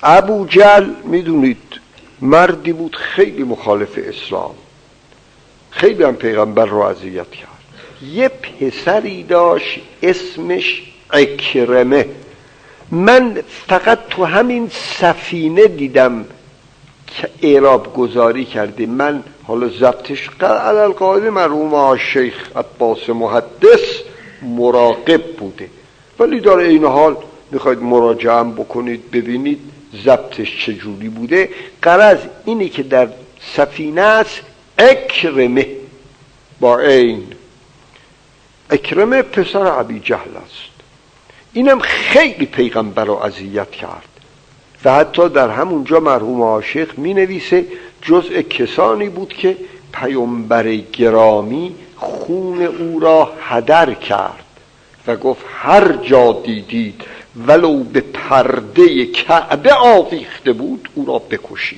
ابوجهل میدونید مردی بود خیلی مخالف اسلام، خیلی هم پیغمبر رو اذیت کرد. یه پسری داشت اسمش عکرمه. من فقط تو همین سفینه دیدم که اعراب گذاری کرده، من حالا ضبطش علل قاعده مرحوم شیخ عباس محدث مراقب بوده، ولی در این حال میخواید مراجعه بکنید ببینید ضبطش چجوری بوده. غرض اینی که در سفینه است اکرمه با عین، اکرمه پسر ابوجهل است. اینم خیلی پیغمبر رو اذیت کرد و حتی در همونجا مرحوم عاشق می نویسه جزء کسانی بود که پیامبر گرامی خون او را هدر کرد و گفت هر جا دیدید ولو به پرده کعبه آویخته بود او را بکشید.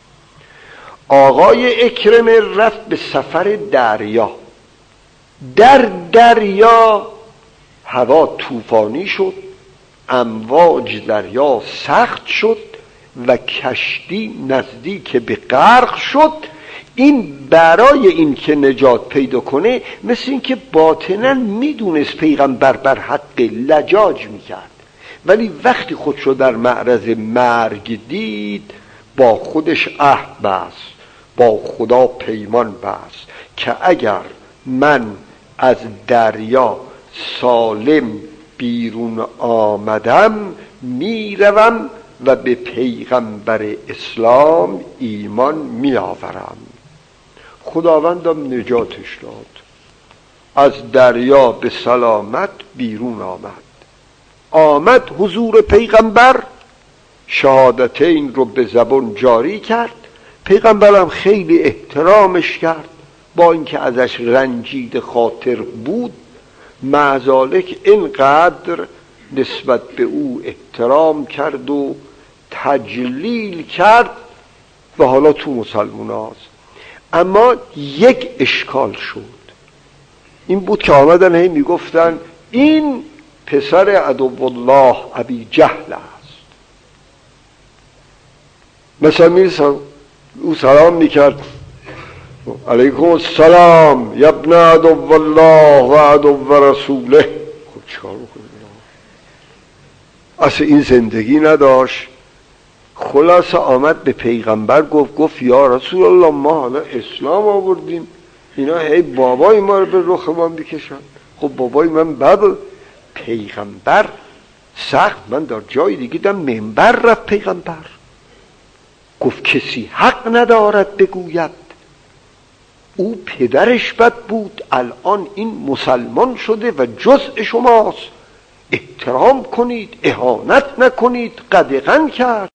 آقای اکرمه رفت به سفر دریا. در دریا هوا طوفانی شد، امواج دریا سخت شد و کشتی نزدیک به غرق شد. این برای این که نجات پیدا کنه مثل این که باطناً میدونست پیغمبر بر حق، لجاج میکرد، ولی وقتی خودشو در معرض مرگ دید با خودش عهد بست، با خدا پیمان بست که اگر من از دریا سالم بیرون آمدم میروم و به پیغمبر اسلام ایمان میآورم. خداوندم نجاتش داد، از دریا به سلامت بیرون آمد حضور پیغمبر، شهادتین رو به زبان جاری کرد. پیغمبرم خیلی احترامش کرد، با اینکه ازش رنجید خاطر بود، مع ذالک اینقدر نسبت به او احترام کرد و تجلیل کرد و حالا تو مسلمان هاست. اما یک اشکال شد، این بود که آمدن هی میگفتن این پسر عدوالله ابوجهل است. مثلا میرسن او سلام میکرد علیکم السلام یا ابن عدوالله و عدو رسوله. خب چیکار بکنیم؟ اصلا این زندگی نداشت. خلاص آمد به پیغمبر گفت یا رسول الله ما حالا اسلام آوردیم، اینا هی بابای ما رو به رخ ما میکشن. خب بابای من باب پیغمبر سخت، من در جای دیگه دیدم منبر رفت پیغمبر گفت کسی حق ندارد بگوید او پدرش بد بود، الان این مسلمان شده و جزء شماست، احترام کنید، اهانت نکنید. قدغن کرد.